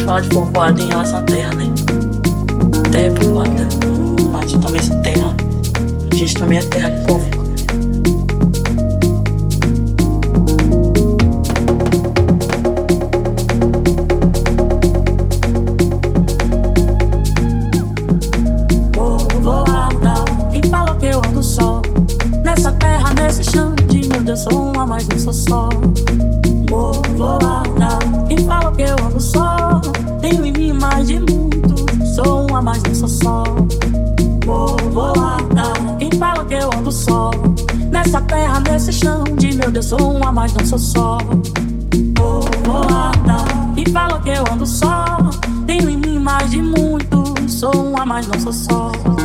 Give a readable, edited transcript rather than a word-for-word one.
fala de povoado em relação à terra, né? Terra é povoada, mas também essa terra. A gente também é terra de povo. Nessa terra, nesse chão de meu Deus, sou uma, mas não sou só. Voada, quem fala que eu ando só, tenho em mim mais de muito, sou uma, mas não sou só. Voada, quem fala que eu ando só, nessa terra, nesse chão de meu Deus, sou uma, mas não sou só. Voada, quem fala que eu ando só, tenho em mim mais de muito, sou uma, mas não sou só.